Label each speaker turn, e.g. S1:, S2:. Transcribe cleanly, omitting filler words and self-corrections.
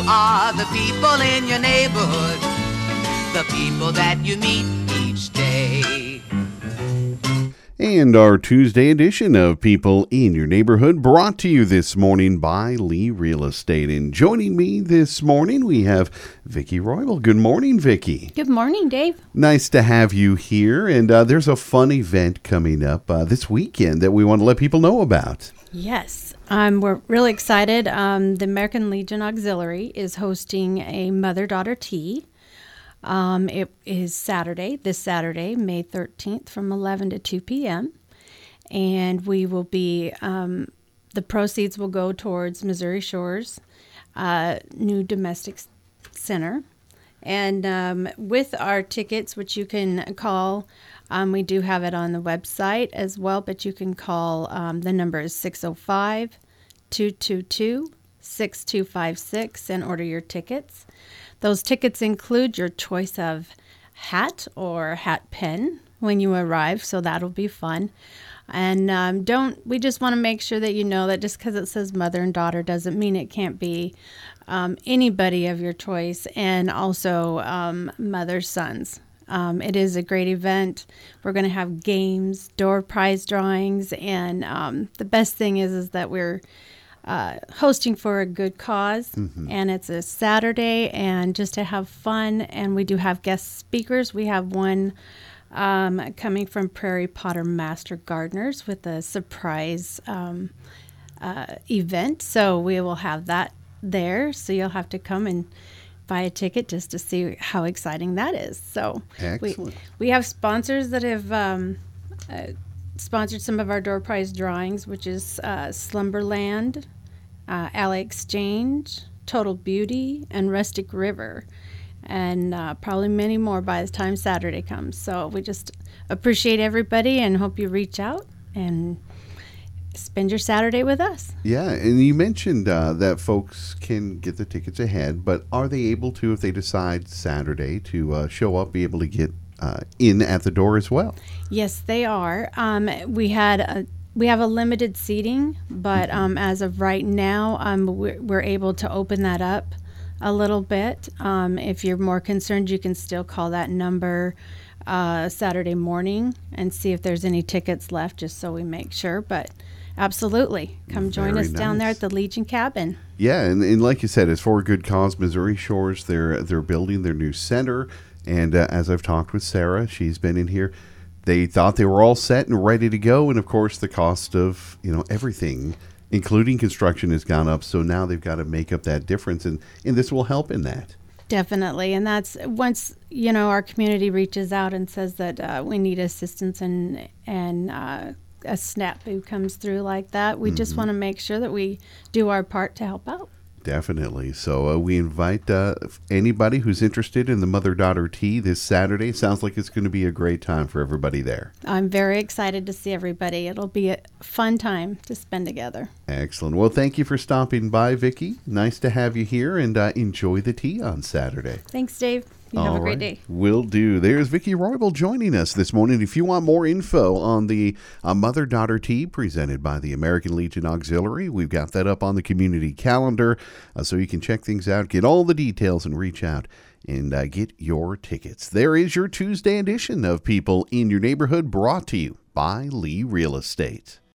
S1: are the people in your neighborhood, the people that you meet each day.
S2: And our Tuesday edition of People in Your Neighborhood brought to you this morning by Lee Real Estate. And joining me this morning, we have Vicki Roybal. Good morning, Vicki.
S3: Good morning, Dave.
S2: Nice to have you here. And there's a fun event coming up this weekend that we want to let people know about.
S3: Yes, we're really excited. The American Legion Auxiliary is hosting a mother-daughter tea. It is this Saturday, May 13th from 11 to 2 p.m. And we will be, the proceeds will go towards Missouri Shores new domestic center. And with our tickets, which you can call, we do have it on the website as well, but you can call, the number is 605-222-6256 and order your tickets. Those tickets include your choice of hat or hat pin when you arrive, so that'll be fun. And we just want to make sure that you know that just because it says mother and daughter doesn't mean it can't be anybody of your choice, and also mother's sons. It is a great event. We're going to have games, door prize drawings, and the best thing is that we're hosting for a good cause, and it's a Saturday, and just to have fun. And we do have guest speakers. We have one coming from Prairie Potter Master Gardeners with a surprise event. So we will have that there. So you'll have to come and buy a ticket just to see how exciting that is. So we have sponsors that have sponsored some of our door prize drawings, which is Slumberland, Alley Exchange, Total Beauty, and Rustic River, and probably many more by the time Saturday comes. So we just appreciate everybody and hope you reach out and spend your Saturday with us.
S2: Yeah, and you mentioned that folks can get the tickets ahead, but are they able to, if they decide Saturday to show up, be able to get in at the door as well?
S3: Yes, they are. We have a limited seating, but as of right now, we're able to open that up a little bit. If you're more concerned, you can still call that number Saturday morning and see if there's any tickets left, just so we make sure. But absolutely, come join us down there at the Legion Cabin.
S2: Yeah, and like you said, it's for a good cause. Missouri Shores, they're building their new center, and as I've talked with Sarah, she's been in here. They thought they were all set and ready to go, and of course the cost of everything, including construction, has gone up. So now they've got to make up that difference, and this will help in that.
S3: Definitely, and that's once our community reaches out and says that we need assistance and a SNAP who comes through like that. We just want to make sure that we do our part to help out.
S2: Definitely. So we invite anybody who's interested in the mother-daughter tea this Saturday. Sounds like it's going to be a great time for everybody there.
S3: I'm very excited to see everybody. It'll be a fun time to spend together.
S2: Excellent. Well, thank you for stopping by, Vicki. Nice to have you here, and enjoy the tea on Saturday.
S3: Thanks, Dave. You have a great day.
S2: Will do. There's Vicki Roybal joining us this morning. If you want more info on the mother-daughter tea presented by the American Legion Auxiliary, we've got that up on the community calendar, so you can check things out, get all the details, and reach out and get your tickets. There is your Tuesday edition of People in Your Neighborhood, brought to you by Lee Real Estate.